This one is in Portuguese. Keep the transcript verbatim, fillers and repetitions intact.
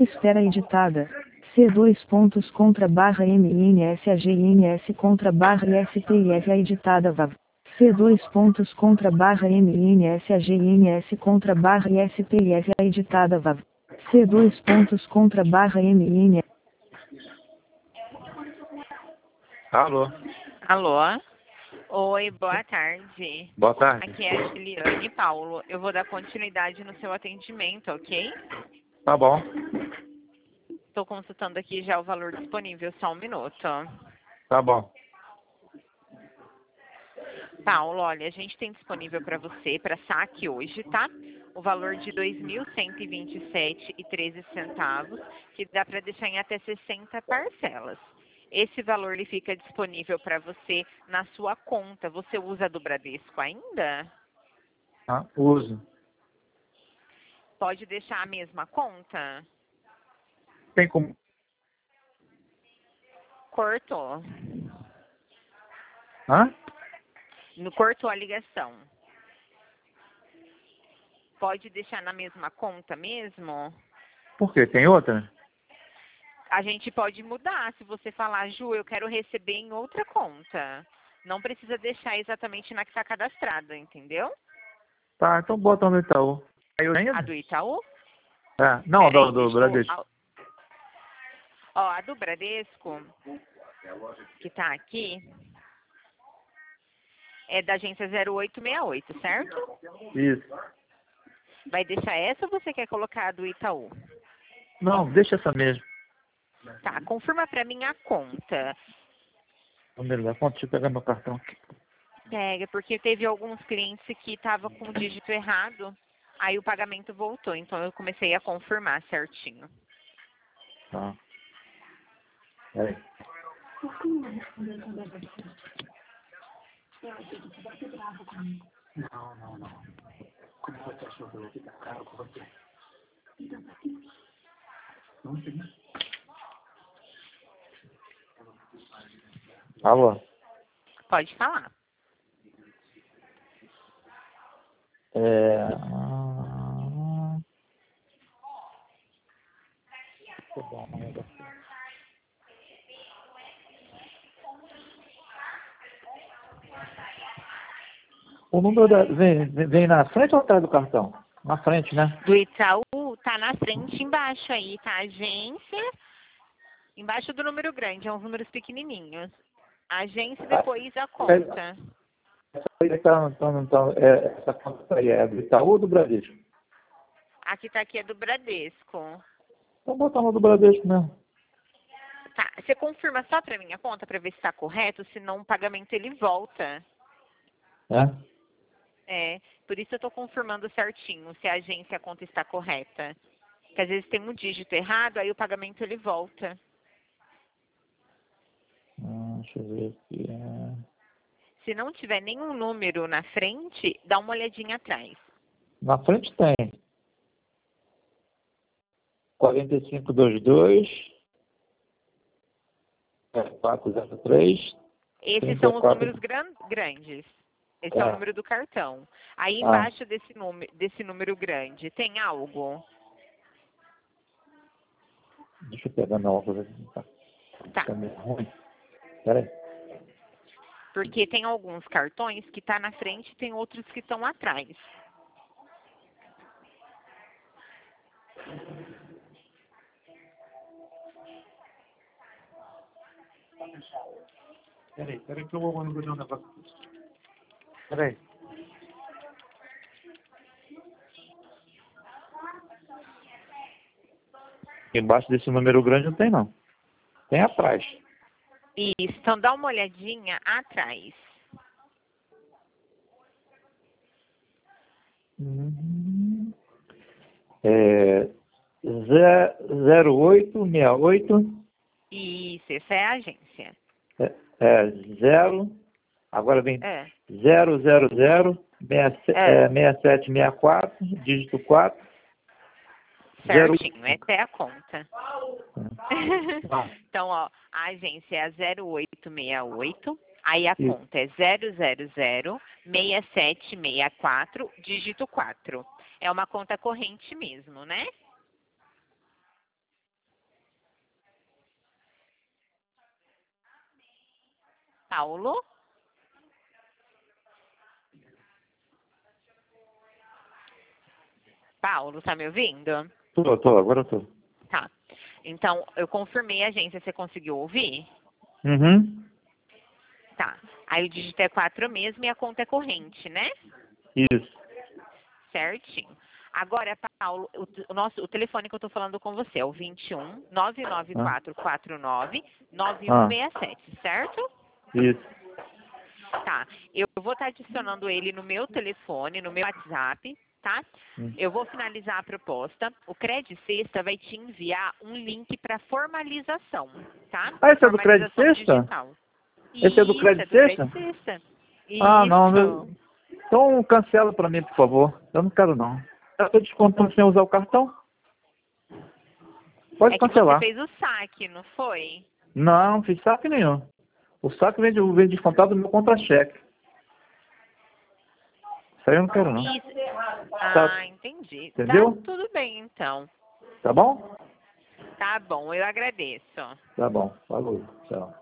Espera editada. C dois pontos contra barra M N S A G N S contra barra I S T I F A editada V A V. C dois pontos contra barra M N S A G N S contra barra I S T I F A editada V A V. C dois pontos contra barra M N. Alô? Alô? Oi, boa tarde. Boa tarde. Aqui é a Juliane Paulo. Eu vou dar continuidade no seu atendimento, ok? Tá bom. Estou consultando aqui já o valor disponível, só um minuto. Tá bom. Paulo, olha, a gente tem disponível para você, para saque hoje, tá? O valor de dois mil cento e vinte e sete reais e treze centavos, que dá para deixar em até sessenta parcelas. Esse valor ele fica disponível para você na sua conta. Você usa do Bradesco ainda? Ah, uso. Pode deixar a mesma conta? Tem como... Cortou. Hã? No cortou a ligação. Pode deixar na mesma conta mesmo? Por quê? Tem outra? A gente pode mudar. Se você falar, Ju, eu quero receber em outra conta. Não precisa deixar exatamente na que está cadastrada, entendeu? Tá, então bota no Itaú. Aí eu ainda? A do Itaú? É, não, Peraí, do, do deixa eu- Bradesco. Ó, a do Bradesco, que tá aqui, é da agência zero oito seis oito, certo? Isso. Vai deixar essa ou você quer colocar a do Itaú? Não, deixa essa mesmo. Tá, confirma pra mim a conta. Número da conta, deixa eu pegar meu cartão aqui. Pega, porque teve alguns clientes que estavam com o dígito errado, aí o pagamento voltou, então eu comecei a confirmar certinho. Tá. Peraí. Não, não, não. Como você achou que eu ia ficar caro com você? Alô? Pode falar. É... ah, deixa eu dar uma olhada aqui. O número da... vem, vem na frente ou atrás do cartão? Na frente, né? Do Itaú tá na frente embaixo aí, tá? Agência, embaixo do número grande, é uns números pequenininhos. Agência e depois a conta. Essa aí tá, tá, tá, é, essa conta aí é do Itaú ou do Bradesco? Aqui tá aqui é do Bradesco. Então botar uma do Bradesco mesmo. Tá, você confirma só pra mim a conta pra ver se tá correto, senão o pagamento ele volta. É? É, por isso eu tô confirmando certinho se a agência a conta está correta. Porque às vezes tem um dígito errado, aí o pagamento ele volta. Ah, deixa eu ver aqui. É... Se não tiver nenhum número na frente, dá uma olhadinha atrás. Na frente tem. quatro cinco dois dois. É, quatro zero três. Esses trinta e são os quatro. números gran grandes. Esse é. É. o número do cartão. Aí Ah. embaixo desse, número, desse número grande, tem algo? Deixa eu pegar meu óculos aqui. Tá. Tá. Tá meio ruim. Pera aí. Porque tem alguns cartões que tá na frente e tem outros que estão atrás. Peraí, peraí que eu vou engolir um negócio. Peraí. Embaixo desse número grande não tem não. Tem atrás. Isso, então dá uma olhadinha atrás. Uhum. É zero oito seis oito. Isso, essa é a agência. É, é zero. Agora vem É. zero zero zero É. seis sete seis quatro, dígito quatro. Certinho, essa é a conta. Ah. Então, ó, a agência é a zero oito seis oito, aí a Isso. conta é zero zero zero seis sete seis quatro, dígito quatro. É uma conta corrente mesmo, né? Paulo? Paulo, tá me ouvindo? Tô, tô, agora eu tô. Tá. Então, eu confirmei a agência, você conseguiu ouvir? Uhum. Tá. Aí o dígito é quatro mesmo e a conta é corrente, né? Isso. Certinho. Agora, Paulo, o, o nosso, o telefone que eu tô falando com você é o vinte e um, nove nove quatro quatro nove, nove um Ah. seis sete, certo? Isso. Tá. Eu vou estar adicionando ele no meu telefone, no meu WhatsApp, tá? Hum. Eu vou finalizar a proposta. O Cred Sexta vai te enviar um link para formalização, tá? Ah, esse é do Cred Formalização Sexta? digital. Esse é do Isso, Cred é do Sexta? Cred Sexta. Ah, não. Isso. eu- Então cancela pra mim, por favor. Eu não quero, não. Eu tô descontando sem usar o cartão. Pode É que você cancelar. fez o saque, não foi? Não, não fiz saque nenhum. O saque vem, de, vem descontado no meu contra-cheque. Isso aí eu não quero, não. Isso. Ah, Tá. entendi. Entendeu? Tá tudo bem, então. Tá bom? Tá bom, eu agradeço. Tá bom. Falou. Tchau.